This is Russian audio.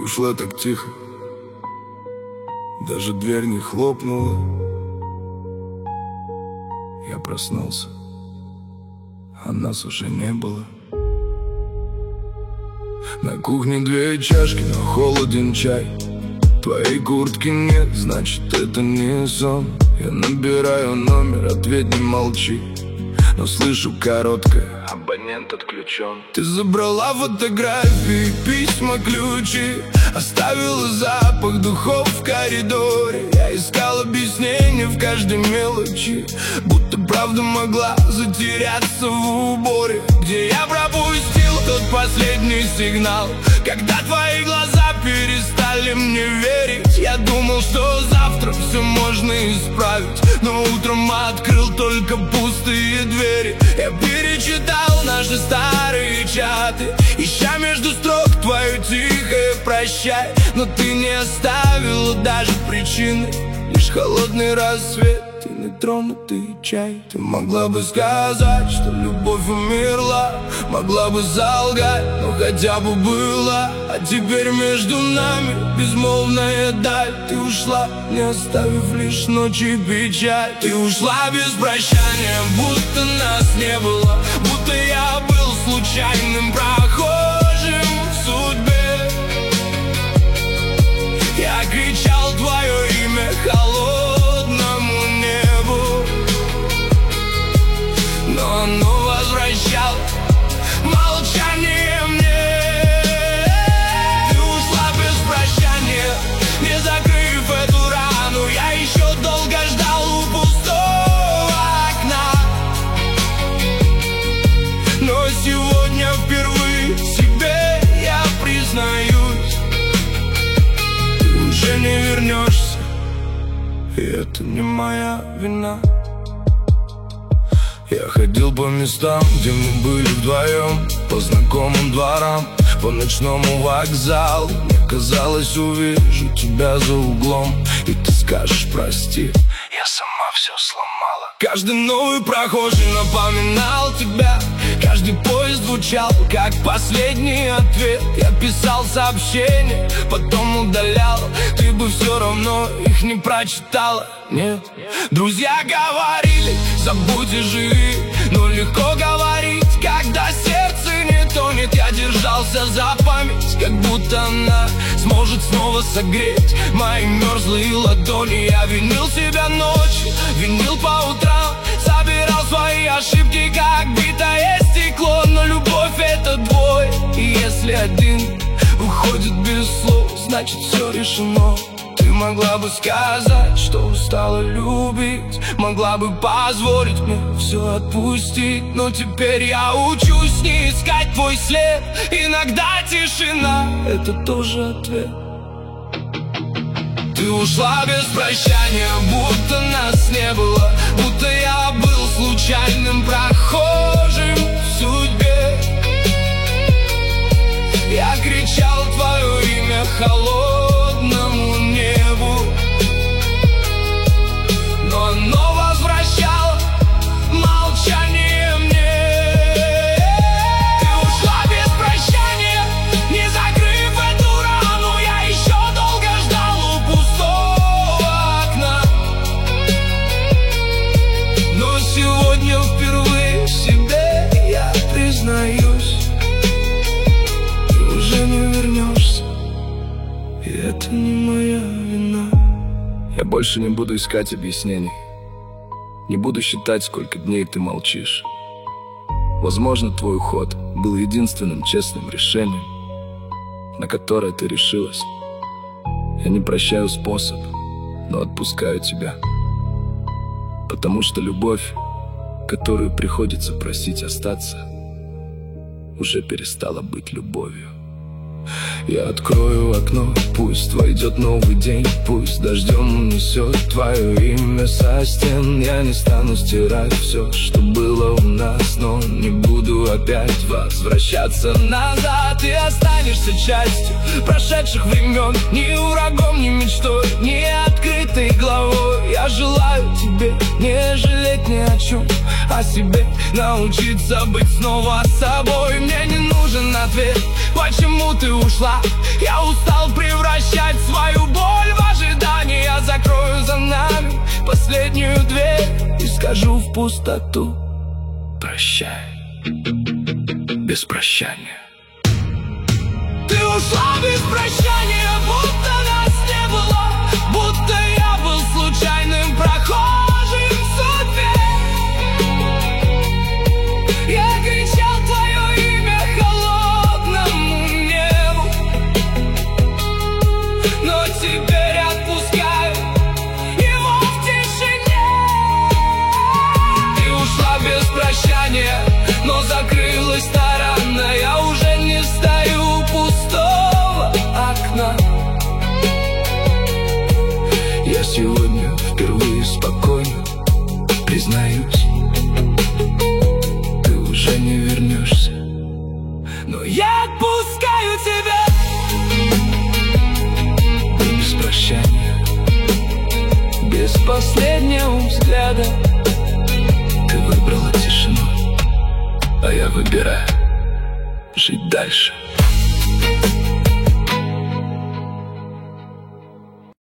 ушла так тихо, даже дверь не хлопнула. Я проснулся, а нас уже не было. На кухне 2 чашки, но холоден чай. Твоей куртки нет, значит это не сон. Я набираю номер, ответь, не молчи. Но слышу короткое: абонент отключен. Ты забрала фотографии, письма, ключи, оставила запах духов в коридоре. Я искал объяснение в каждой мелочи, будто правда могла затеряться в уборе. Где я пропустил тот последний сигнал, когда твои глаза перестали мне верить. Я думал, что завтра все можно исправить, но утром открыл только пустые двери. Я перечитал наши старые чаты, ища между строк твое тихое прощай. Но ты не оставила даже причины, лишь холодный рассвет и нетронутый чай. Ты могла бы сказать, что любовь умерла, могла бы солгать, но хотя бы было. А теперь между нами безмолвная даль. Ты ушла, не оставив лишь ночи печаль. Ты ушла без прощания, будто нас не было, будто я был случайным прохожим в судьбе. Я кричал твое имя холодному небу, но оно возвращало молчание мне. Ты ушла без прощания, не закрыв эту рану. Я еще долго ждал у пустого окна, но сегодня впервые себе я признаюсь: ты уже не вернешься, и это не моя вина. Я ходил по местам, где мы были вдвоем, по знакомым дворам, по ночному вокзалу. Мне казалось, увижу тебя за углом, и ты скажешь прости, я сама все сломала. Каждый новый прохожий напоминал тебя, каждый поезд звучал как последний ответ. Я писал сообщения, потом удалял, ты бы все равно их не прочитала. Нет, друзья говорили, забудь и живи, но легко говорить, когда сердце не тонет. Я держался за память, как будто она сможет снова согреть мои мерзлые ладони. Я винил себя ночью, винил по утрам, собирал свои ошибки, как битое стекло. Но любовь — это двое, и если один уходит без слов, значит все решено. Ты могла бы сказать, что устала любить, могла бы позволить мне все отпустить, но теперь я учусь не искать твой след. Иногда тишина — это тоже ответ. Ты ушла без прощания, будто нас не было, будто я был случайным прохожим в судьбе. Я кричал твое имя холодному небу, но оно возвращало молчание мне. Ты ушла без прощания, не закрыв эту рану. Я еще долго ждал у пустого окна, но сегодня впервые себе я признаюсь: ты уже не вернешься, и это не моя вина. Я больше не буду искать объяснений, не буду считать, сколько дней ты молчишь. Возможно, твой уход был единственным честным решением, на которое ты решилась. Я не прощаю способ, но отпускаю тебя, потому что любовь, которую приходится просить остаться, уже перестала быть любовью. Я открою окно, пусть войдет новый день, пусть дождем унесет твое имя со стен. Я не стану стирать все, что было у нас, но не буду опять возвращаться назад. Ты останешься частью прошедших времен, ни врагом, ни мечтой, ни открытой главой. Я желаю тебе не жалеть ни о чем, а себе научиться быть снова собой. Мне не нужен ответ, почему ты ушла? Я устал превращать свою боль в ожидание. Я закрою за нами последнюю дверь и скажу в пустоту: прощай, без прощания. Ты ушла без прощания, будто нас не было, будто я был случайным прохожим в судьбе. Я кричал твое имя холодному небу, но теперь отпускаю его в тишине. Ты ушла без прощания, но закрылась та рана. Я уже не стою у пустого окна. Я сегодня впервые спокойно признаюсь: ты уже не вернешься, но я отпускаю тебя без прощания, без последнего взгляда. Ты выбрала тишину, а я выбираю жить дальше.